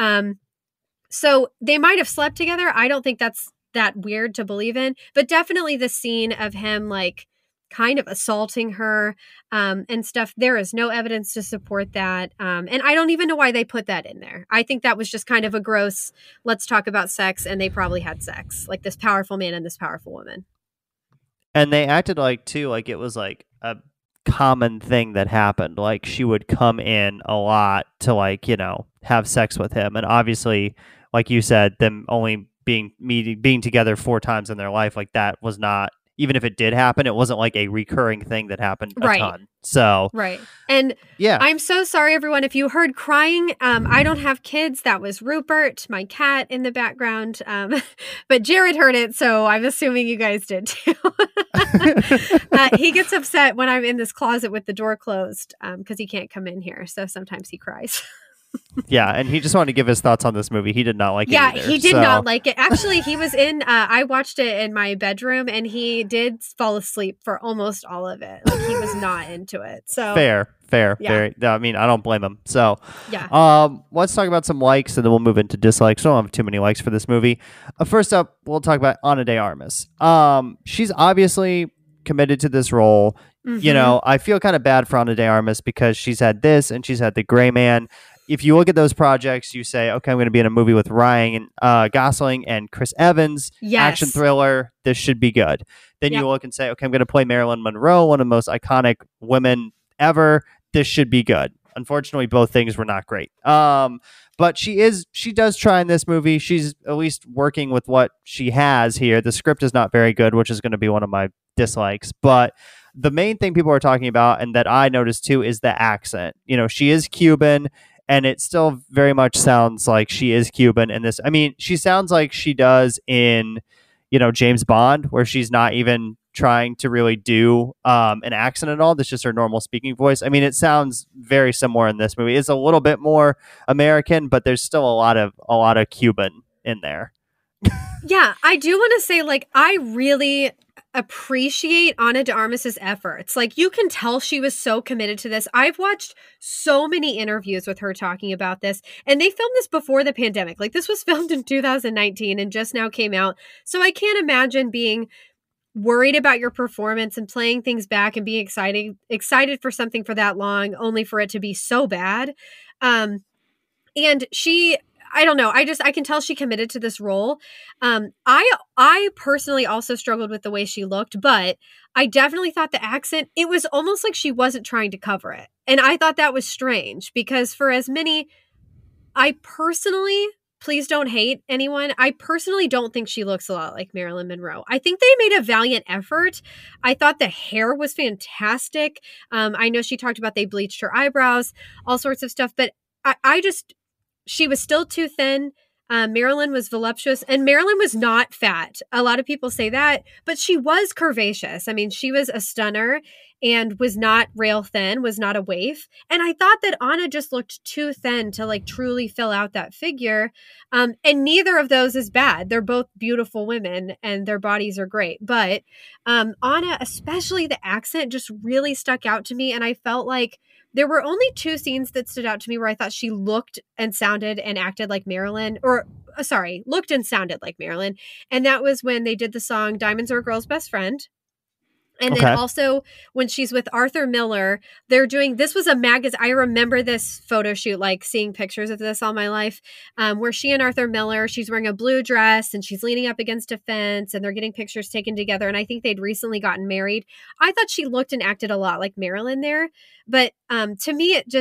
So they might have slept together. I don't think that's that weird to believe in, but definitely the scene of him like kind of assaulting her and stuff, there is no evidence to support that. And I don't even know why they put that in there. I think that was just kind of a gross, let's talk about sex, and they probably had sex, like this powerful man and this powerful woman. And they acted like, too, like it was like a common thing that happened. Like she would come in a lot to like, have sex with him. And obviously, like you said, them only being together 4 times in their life, like that was not, even if it did happen, it wasn't like a recurring thing that happened a ton. So right. And yeah, I'm so sorry, everyone, if you heard crying. I don't have kids. That was Rupert, my cat, in the background. But Jared heard it, so I'm assuming you guys did too. He gets upset when I'm in this closet with the door closed because he can't come in here. So sometimes he cries. Yeah, and he just wanted to give his thoughts on this movie. He did not like it either. Yeah, he did not like it. Actually, he was in, I watched it in my bedroom, and he did fall asleep for almost all of it. Like, he was not into it. So Fair. Yeah. Very. I mean, I don't blame him. So, yeah. Let's talk about some likes, and then we'll move into dislikes. I don't have too many likes for this movie. First up, we'll talk about Ana de Armas. She's obviously committed to this role. Mm-hmm. I feel kind of bad for Ana de Armas because she's had this, and she's had The Gray Man. If you look at those projects, you say, okay, I'm going to be in a movie with Ryan Gosling and Chris Evans, action thriller. This should be good. Then you look and say, okay, I'm going to play Marilyn Monroe, one of the most iconic women ever. This should be good. Unfortunately, both things were not great. But she does try in this movie. She's at least working with what she has here. The script is not very good, which is going to be one of my dislikes. But the main thing people are talking about, and that I noticed too, is the accent. She is Cuban. And it still very much sounds like she is Cuban in this. I mean, she sounds like she does in, James Bond, where she's not even trying to really do an accent at all. That's just her normal speaking voice. I mean, it sounds very similar in this movie. It's a little bit more American, but there's still a lot of Cuban in there. Yeah, I do want to say, like, I really appreciate Ana de Armas's efforts. Like, you can tell she was so committed to this. I've watched so many interviews with her talking about this, and they filmed this before the pandemic. Like, this was filmed in 2019 and just now came out. So I can't imagine being worried about your performance and playing things back and being excited for something for that long, only for it to be so bad. And I don't know. I can tell she committed to this role. I personally also struggled with the way she looked, but I definitely thought the accent, it was almost like she wasn't trying to cover it. And I thought that was strange because for as many, I personally, please don't hate anyone, I personally don't think she looks a lot like Marilyn Monroe. I think they made a valiant effort. I thought the hair was fantastic. I know she talked about they bleached her eyebrows, all sorts of stuff, but she was still too thin. Marilyn was voluptuous, and Marilyn was not fat. A lot of people say that, but she was curvaceous. I mean, she was a stunner and was not rail thin, was not a waif. And I thought that Ana just looked too thin to like truly fill out that figure. And neither of those is bad. They're both beautiful women and their bodies are great. But Ana, especially the accent, just really stuck out to me. And I felt like there were only 2 scenes that stood out to me where I thought she looked and sounded and acted like Marilyn, looked and sounded like Marilyn. And that was when they did the song Diamonds Are a Girl's Best Friend. And then also when she's with Arthur Miller, this was a magazine. I remember this photo shoot, like seeing pictures of this all my life, where she and Arthur Miller, she's wearing a blue dress and she's leaning up against a fence and they're getting pictures taken together. And I think they'd recently gotten married. I thought she looked and acted a lot like Marilyn there. But to me,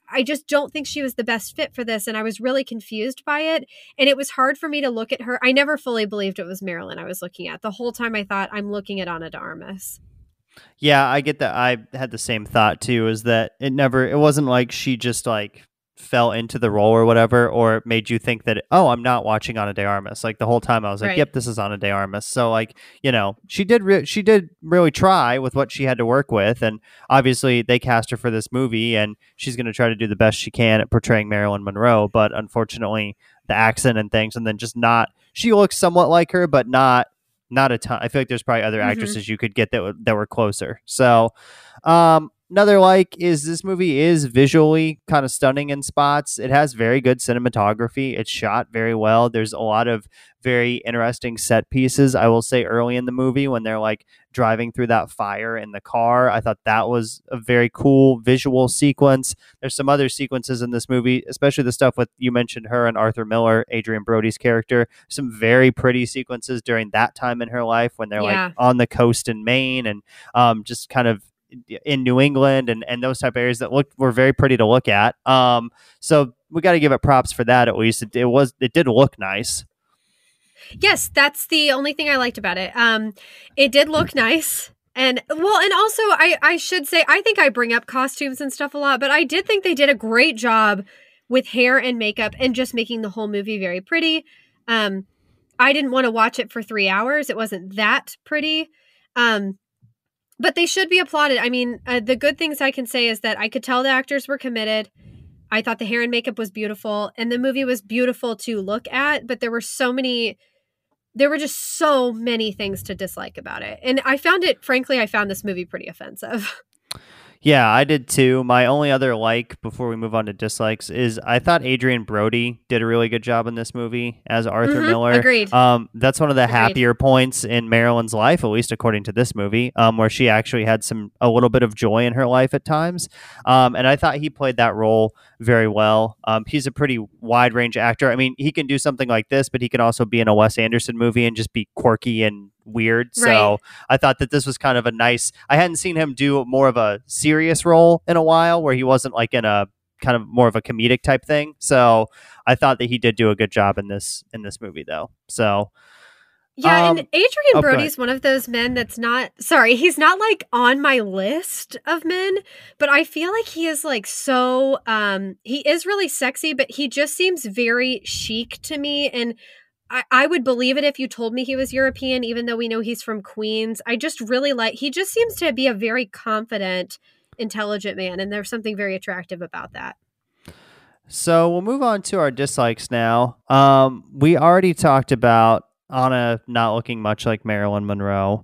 I just don't think she was the best fit for this. And I was really confused by it. And it was hard for me to look at her. I never fully believed it was Marilyn I was looking at. The whole time I thought, I'm looking at Ana de Armas. Yeah, I get that. I had the same thought too, is that it wasn't like she just like fell into the role or whatever, or made you think that, oh, I'm not watching Ana de Armas. Like the whole time I was like, Right. yep, this is Ana de Armas. So like, she did really try with what she had to work with. And obviously they cast her for this movie and she's going to try to do the best she can at portraying Marilyn Monroe. But unfortunately the accent and things, and then just not, she looks somewhat like her, but not a ton. I feel like there's probably other actresses you could get that were closer. So, another is this movie is visually kind of stunning in spots. It has very good cinematography. It's shot very well. There's a lot of very interesting set pieces. I will say early in the movie when they're like driving through that fire in the car, I thought that was a very cool visual sequence. There's some other sequences in this movie, especially the stuff with, you mentioned her and Arthur Miller, Adrian Brody's character. Some very pretty sequences during that time in her life when they're like on the coast in Maine and just kind of in New England and those type of areas that were very pretty to look at. So we got to give it props for that. At least it did look nice. Yes, that's the only thing I liked about it. It did look nice. And also I should say, I think I bring up costumes and stuff a lot, but I did think they did a great job with hair and makeup and just making the whole movie very pretty. I didn't want to watch it for 3 hours. It wasn't that pretty. But they should be applauded. I mean, the good things I can say is that I could tell the actors were committed. I thought the hair and makeup was beautiful, and the movie was beautiful to look at, but there were just so many things to dislike about it. And I found this movie pretty offensive. Yeah, I did too. My only other before we move on to dislikes is I thought Adrian Brody did a really good job in this movie as Arthur Miller. Agreed. That's one of the happier points in Marilyn's life, at least according to this movie, where she actually had a little bit of joy in her life at times. And I thought he played that role very well. He's a pretty wide range actor. I mean, he can do something like this, but he can also be in a Wes Anderson movie and just be quirky and weird. Right. So I thought that this was kind of I hadn't seen him do more of a serious role in a while where he wasn't like in a kind of more of a comedic type thing. So I thought that he did do a good job in this movie though. So yeah, and Adrian Brody's one of those men that's he's not like on my list of men, but I feel like he is like so, he is really sexy, but he just seems very chic to me. And I would believe it if you told me he was European, even though we know he's from Queens. I just really he just seems to be a very confident, intelligent man. And there's something very attractive about that. So we'll move on to our dislikes now. We already talked about Anna not looking much like Marilyn Monroe.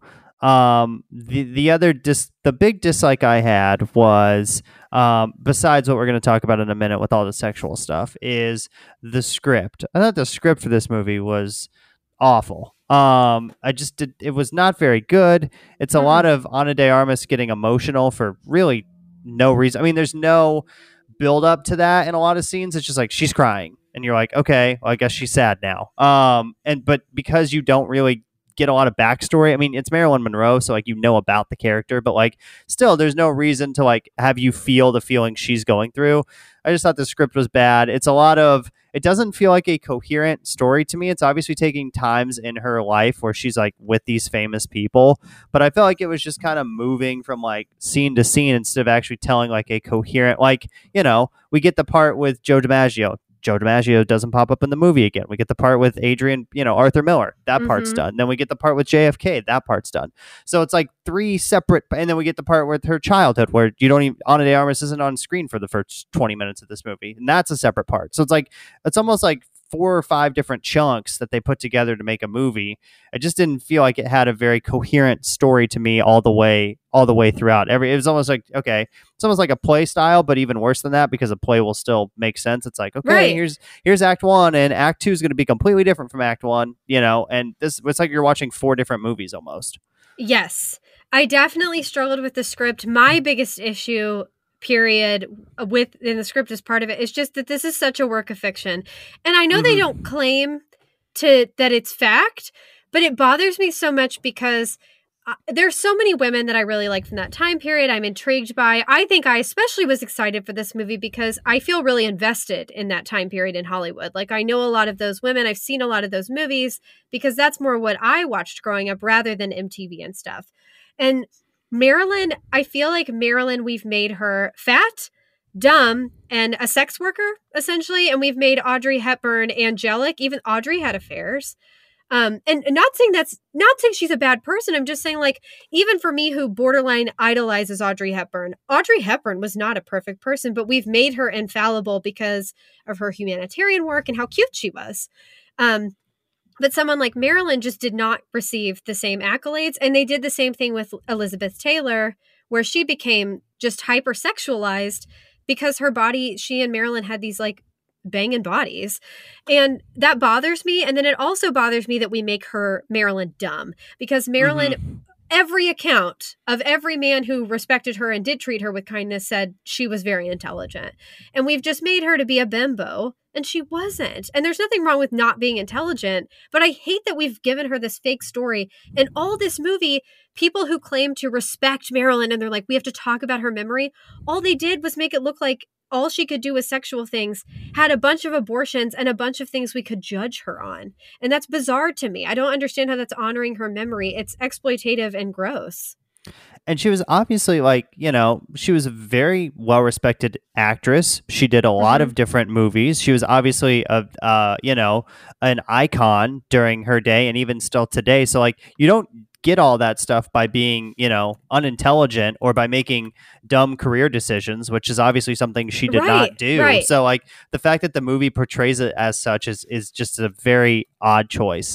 The big dislike I had was, besides what we're going to talk about in a minute with all the sexual stuff, is the script. I thought the script for this movie was awful. It was not very good. It's a lot of Ana de Armas getting emotional for really no reason. I mean, there's no build up to that in a lot of scenes. It's just like she's crying and you're like, okay, well, I guess she's sad now. But because you don't really get a lot of backstory, I mean, it's Marilyn Monroe, so like about the character, but like still there's no reason to like have you feel the feeling she's going through. I just thought the script was bad. It doesn't feel like a coherent story to me. It's obviously taking times in her life where she's like with these famous people, but I felt like it was just kind of moving from like scene to scene instead of actually telling like a coherent, we get the part with Joe DiMaggio. Joe DiMaggio doesn't pop up in the movie again. We get the part with Arthur Miller. That part's done. Then we get the part with JFK. That part's done. So it's like 3 separate, and then we get the part with her childhood where Ana de Armas isn't on screen for the first 20 minutes of this movie. And that's a separate part. So it's almost like 4 or 5 different chunks that they put together to make a movie. I just didn't feel like it had a very coherent story to me all the way throughout. It was almost like, okay, it's almost like a play style, but even worse than that because a play will still make sense. It's like, okay, here's Act 1 and Act 2 is going to be completely different from Act 1, and it's like you're watching 4 different movies almost. Yes. I definitely struggled with the script. My biggest issue period in the script as part of it is just that this is such a work of fiction. And I know they don't claim that it's fact, but it bothers me so much because there's so many women that I really like from that time period. I'm intrigued by. I think I especially was excited for this movie because I feel really invested in that time period in Hollywood. Like, I know a lot of those women. I've seen a lot of those movies because that's more what I watched growing up rather than MTV and stuff. And Marilyn, I feel like Marilyn, we've made her fat, dumb, and a sex worker, essentially. And we've made Audrey Hepburn angelic. Even Audrey had affairs. And not saying she's a bad person. I'm just saying, like, even for me who borderline idolizes Audrey Hepburn was not a perfect person, but we've made her infallible because of her humanitarian work and how cute she was. But someone like Marilyn just did not receive the same accolades. And they did the same thing with Elizabeth Taylor, where she became just hypersexualized because her body, she and Marilyn had these like banging bodies. And that bothers me. And then it also bothers me that we make her Marilyn dumb because Marilyn, every account of every man who respected her and did treat her with kindness said she was very intelligent. And we've just made her to be a bimbo, and she wasn't. And there's nothing wrong with not being intelligent, but I hate that we've given her this fake story. And all this movie, people who claim to respect Marilyn and they're like, we have to talk about her memory, all they did was make it look like all she could do was sexual things, had a bunch of abortions and a bunch of things we could judge her on. And that's bizarre to me. I don't understand how that's honoring her memory. It's exploitative and gross. And she was obviously like, she was a very well-respected actress. She did a lot of different movies. She was obviously an icon during her day and even still today. So like, you don't get all that stuff by being, unintelligent or by making dumb career decisions, which is obviously something she did not do. Right. So like the fact that the movie portrays it as such is just a very odd choice.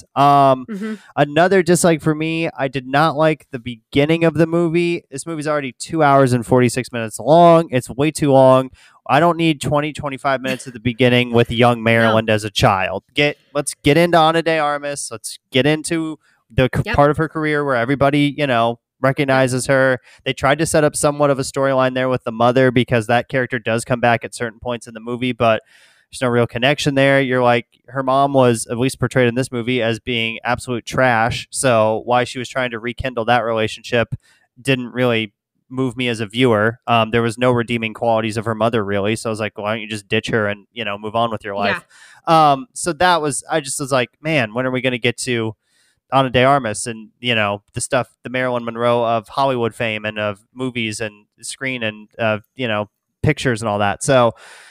Another dislike for me, I did not like the beginning of the movie. This movie's already 2 hours and 46 minutes long. It's way too long. I don't need 25 minutes at the beginning with young Marilyn as a child. Let's get into Ana de Armas. Let's get into the part of her career where everybody, recognizes her. They tried to set up somewhat of a storyline there with the mother because that character does come back at certain points in the movie, but there's no real connection there. You're like, her mom was at least portrayed in this movie as being absolute trash. So why she was trying to rekindle that relationship didn't really move me as a viewer. There was no redeeming qualities of her mother really. So I was like, why don't you just ditch her and, move on with your life? So I just was like, man, when are we going to get to Ana de Armas and, the stuff, the Marilyn Monroe of Hollywood fame and of movies and screen and, pictures and all that. So,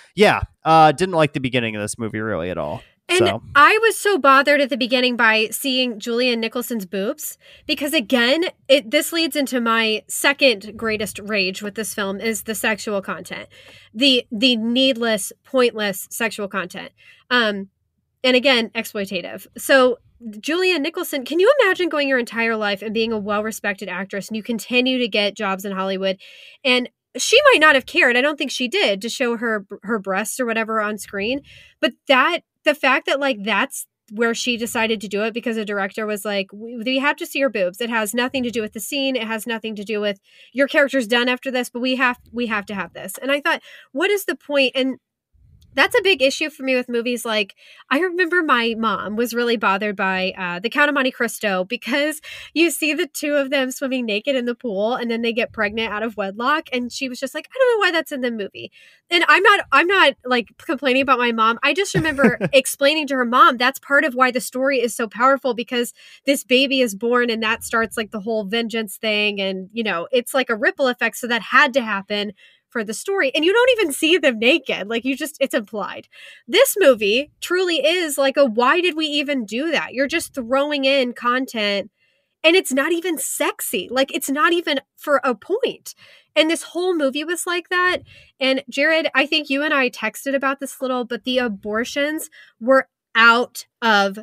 didn't like the beginning of this movie really at all. And I was so bothered at the beginning by seeing Julianne Nicholson's boobs because, again, this leads into my second greatest rage with this film is the sexual content, the needless, pointless sexual content, and again, exploitative. So Julianne Nicholson, can you imagine going your entire life and being a well-respected actress and you continue to get jobs in Hollywood and she might not have cared. I don't think she did to show her breasts or whatever on screen. But the fact that like that's where she decided to do it because the director was like, we have to see your boobs. It has nothing to do with the scene. It has nothing to do with your character's done after this, but we have to have this. And I thought, what is the point? And that's a big issue for me with movies. Like, I remember my mom was really bothered by The Count of Monte Cristo because you see the two of them swimming naked in the pool and then they get pregnant out of wedlock. And she was just like, I don't know why that's in the movie. And I'm not like complaining about my mom. I just remember explaining to her mom, that's part of why the story is so powerful because this baby is born and that starts like the whole vengeance thing. And, it's like a ripple effect. So that had to happen for the story. And you don't even see them naked. Like it's implied. This movie truly is like why did we even do that? You're just throwing in content and it's not even sexy. Like it's not even for a point. And this whole movie was like that. And Jared, I think you and I texted about this little, but the abortions were out of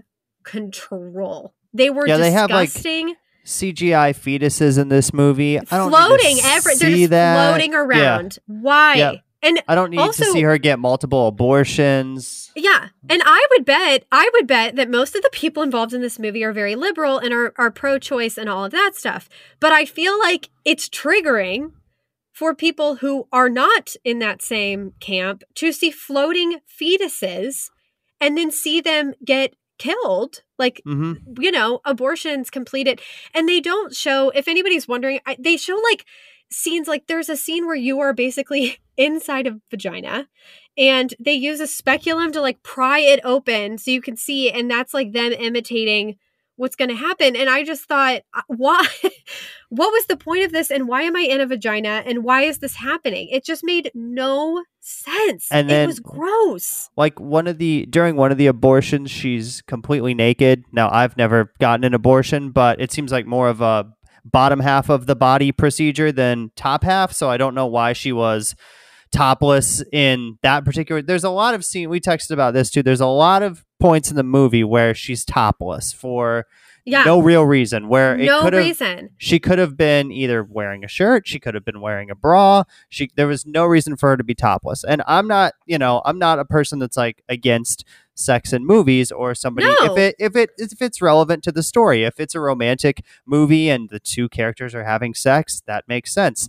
control. They were disgusting. They have like CGI fetuses in this movie. I don't floating they're just floating around. Yeah. Why? Yeah. And I don't need to see her get multiple abortions. Yeah. And I would bet that most of the people involved in this movie are very liberal and are pro-choice and all of that stuff. But I feel like it's triggering for people who are not in that same camp to see floating fetuses and then see them get killed. Like, Hmm. abortions completed. And they don't show, if anybody's wondering, they show like scenes, like there's a scene where you are basically inside a vagina and they use a speculum to like pry it open so you can see. And that's like them imitating what's going to happen. And I just thought, why? What was the point of this? And why am I in a vagina? And why is this happening? It just made no sense. And it then, was gross. like, during one of the abortions, she's completely naked. Now, I've never gotten an abortion, but it seems like more of a bottom half of the body procedure than top half. So I don't know why she was topless in that particular. There's a lot of scene. We texted about this too. There's a lot of points in the movie where she's topless for no real reason. Where she could have been either wearing a shirt, she could have been wearing a bra. There was no reason for her to be topless. And I'm not a person that's like against sex in movies or somebody. No. If it's relevant to the story, if it's a romantic movie and the two characters are having sex, that makes sense.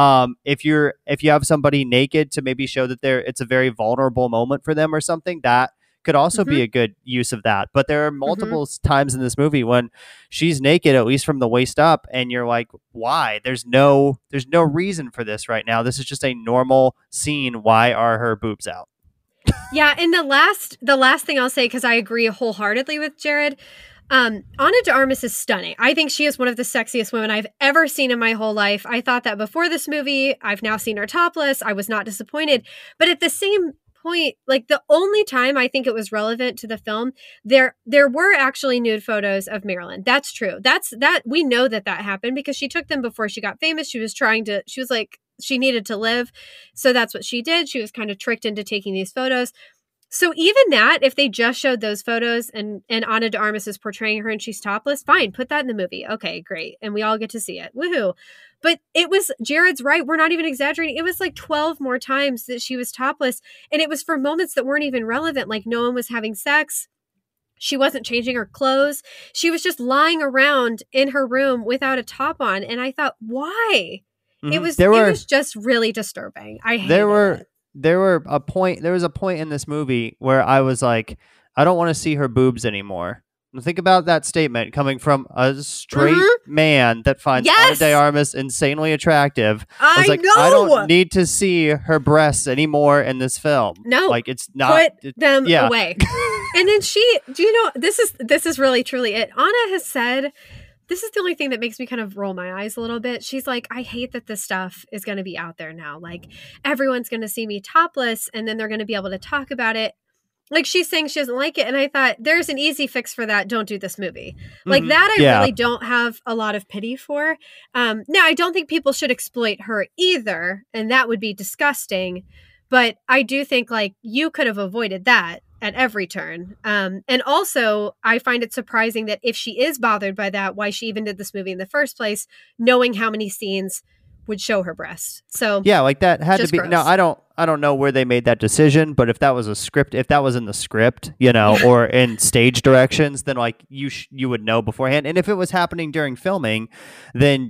If you have somebody naked to maybe show that it's a very vulnerable moment for them or something, that could also be a good use of that. But there are multiple times in this movie when she's naked, at least from the waist up, and you're like, why? There's no reason for this right now. This is just a normal scene. Why are her boobs out? Yeah, and the last thing I'll say, because I agree wholeheartedly with Jared, Ana de Armas is stunning. I think she is one of the sexiest women I've ever seen in my whole life. I thought that before this movie. I've now seen her topless. I was not disappointed. But at the same point, like the only time I think it was relevant to the film, there were actually nude photos of Marilyn. That's true. That we know that happened because she took them before she got famous. She was like, she needed to live. So that's what she did. She was kind of tricked into taking these photos. So even that, if they just showed those photos and Ana de Armas is portraying her and she's topless, fine, put that in the movie. Okay, great. And we all get to see it. Woohoo. But Jared's right. We're not even exaggerating. It was like 12 more times that she was topless. And it was for moments that weren't even relevant. Like no one was having sex. She wasn't changing her clothes. She was just lying around in her room without a top on. And I thought, why? Mm-hmm. It was just really disturbing. I hated it. There was a point in this movie where I was like, I don't want to see her boobs anymore. Think about that statement coming from a straight man that finds Ana de Armas insanely attractive. I was like, know. I don't need to see her breasts anymore in this film. No, like it's not. Put them away. And then this is really truly it. Ana has said, this is the only thing that makes me kind of roll my eyes a little bit. She's like, I hate that this stuff is going to be out there now. Like everyone's going to see me topless and then they're going to be able to talk about it. Like she's saying she doesn't like it. And I thought there's an easy fix for that. Don't do this movie. Like that. I really don't have a lot of pity for. Now I don't think people should exploit her either. And that would be disgusting. But I do think like you could have avoided that at every turn. And also I find it surprising that if she is bothered by that, why she even did this movie in the first place, knowing how many scenes would show her breasts. So yeah, like that had to be. Gross. Now I don't know where they made that decision, but if that was in the script, or in stage directions, then like you would know beforehand. And if it was happening during filming, then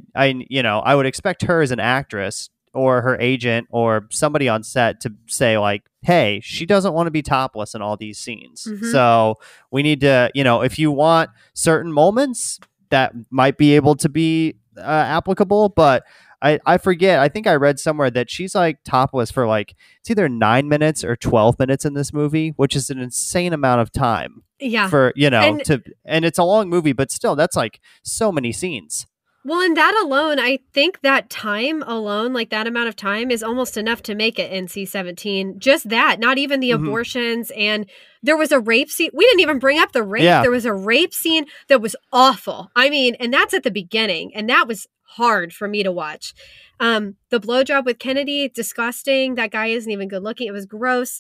I would expect her as an actress or her agent or somebody on set to say like, hey, she doesn't want to be topless in all these scenes. So we need to, if you want certain moments that might be able to be applicable, but I forget. I think I read somewhere that she's like topless for like, it's either 9 minutes or 12 minutes in this movie, which is an insane amount of time. Yeah. For, and it's a long movie, but still that's like so many scenes. Well, and that alone, I think that time alone, like that amount of time is almost enough to make it NC-17. Just that, not even the abortions. And there was a rape scene. We didn't even bring up the rape. Yeah. There was a rape scene that was awful. I mean, and that's at the beginning. And that was hard for me to watch. The blowjob with Kennedy, disgusting. That guy isn't even good looking. It was gross.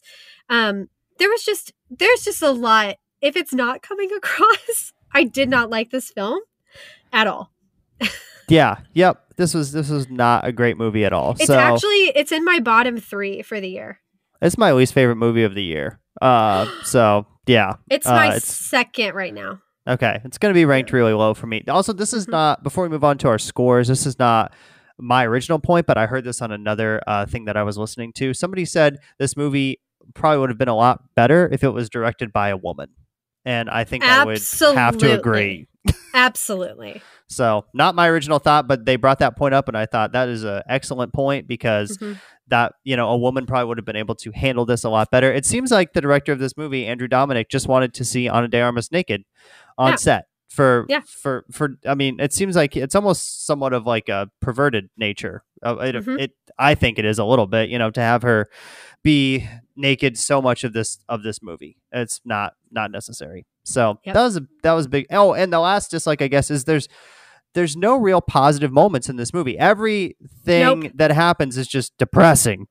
There's just a lot. If it's not coming across, I did not like this film at all. Yeah. Yep. This was not a great movie at all. It's in my bottom 3 for the year. It's my least favorite movie of the year. So yeah. It's my second right now. Okay. It's going to be ranked really low for me. Also, this is not, before we move on to our scores, this is not my original point, but I heard this on another thing that I was listening to. Somebody said this movie probably would have been a lot better if it was directed by a woman. And I think I would have to agree. Absolutely. So not my original thought, but they brought that point up, and I thought that is an excellent point because that, a woman probably would have been able to handle this a lot better. It seems like the director of this movie, Andrew Dominik, just wanted to see Ana de Armas naked on set. I mean, it seems like it's almost somewhat of like a perverted nature. I think it is a little bit, to have her be naked so much of this movie. It's not necessary. So that was big. Oh, and the last dislike, I guess, is there's no real positive moments in this movie. Everything that happens is just depressing.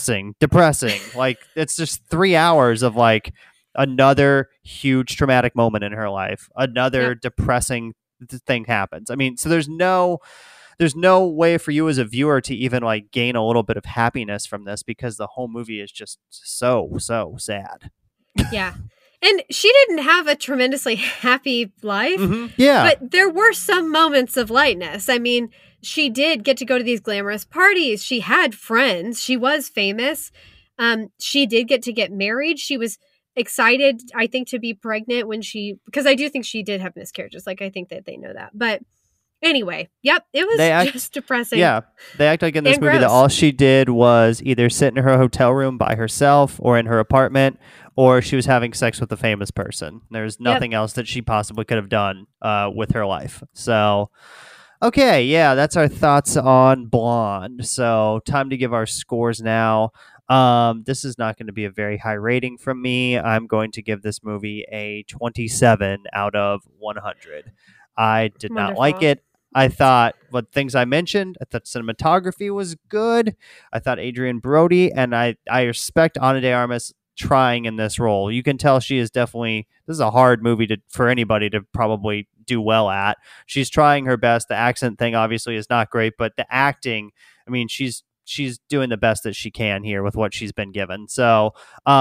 Like, it's just 3 hours of like another huge traumatic moment in her life. Another depressing thing happens. I mean, so there's no way for you as a viewer to even like gain a little bit of happiness from this because the whole movie is just so sad. Yeah. And she didn't have a tremendously happy life. Yeah. But there were some moments of lightness. I mean, she did get to go to these glamorous parties. She had friends. She was famous. She did get to get married. She was excited, I think, to be pregnant because I do think she did have miscarriages. Like, I think that they know that. But anyway, it was just depressing. Yeah. They act like in this movie that all she did was either sit in her hotel room by herself or in her apartment, or she was having sex with a famous person. There's nothing else that she possibly could have done with her life. So, okay, that's our thoughts on Blonde. So, time to give our scores now. This is not going to be a very high rating from me. I'm going to give this movie a 27 out of 100. I did not like it. I thought what things I mentioned, I thought cinematography was good. I thought Adrian Brody, and I respect Ana de Armas trying in this role. You can tell she is definitely, this is a hard movie for anybody to probably do well at. She's trying her best. The accent thing obviously is not great, but the acting, I mean, she's doing the best that she can here with what she's been given. So,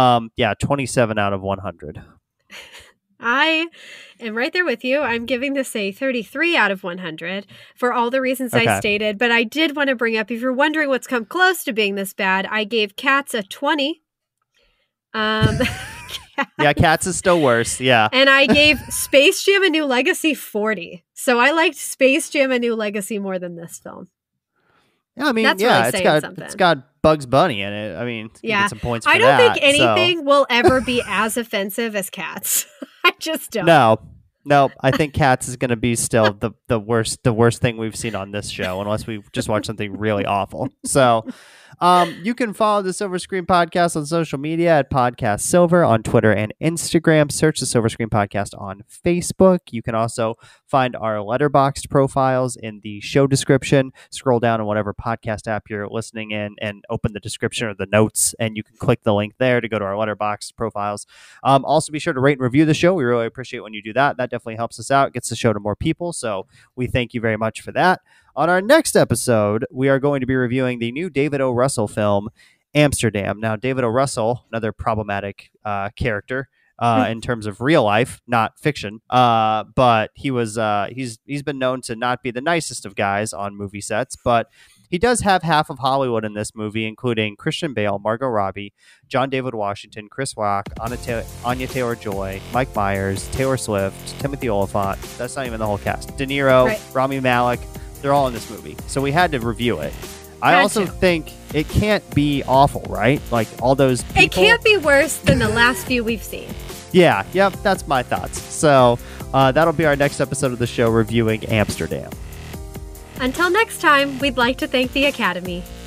27 out of 100. I am right there with you. I'm giving this a 33 out of 100 for all the reasons I stated. But I did want to bring up, if you're wondering what's come close to being this bad, I gave Cats a 20. Cats is still worse. Yeah. And I gave Space Jam: A New Legacy 40. So I liked Space Jam: A New Legacy more than this film. I mean, that's really it's got Bugs Bunny in it. I mean, you get some points for that. I don't think anything will ever be as offensive as Cats. I just don't. No. I think Cats is going to be still the worst thing we've seen on this show, unless we just watch something really awful. So, you can follow the Silver Screen Podcast on social media at Podcast Silver on Twitter and Instagram. Search the Silver Screen Podcast on Facebook. You can also find our Letterboxd profiles in the show description. Scroll down on whatever podcast app you're listening in and open the description or the notes, and you can click the link there to go to our Letterboxd profiles. Also, be sure to rate and review the show. We really appreciate when you do that. That definitely helps us out, gets the show to more people. So we thank you very much for that. On our next episode, we are going to be reviewing the new David O. Russell film, Amsterdam. Now, David O. Russell, another problematic character in terms of real life, not fiction. But he's been known to not be the nicest of guys on movie sets, but he does have half of Hollywood in this movie, including Christian Bale, Margot Robbie, John David Washington, Chris Rock, Anya Taylor-Joy, Mike Myers, Taylor Swift, Timothy Olyphant. That's not even the whole cast. De Niro, Rami Malek. They're all in this movie. So we had to review it. I also think it can't be awful, right? Like all those people. It can't be worse than the last few we've seen. Yeah, that's my thoughts. So that'll be our next episode of the show, reviewing Amsterdam. Until next time, we'd like to thank the Academy.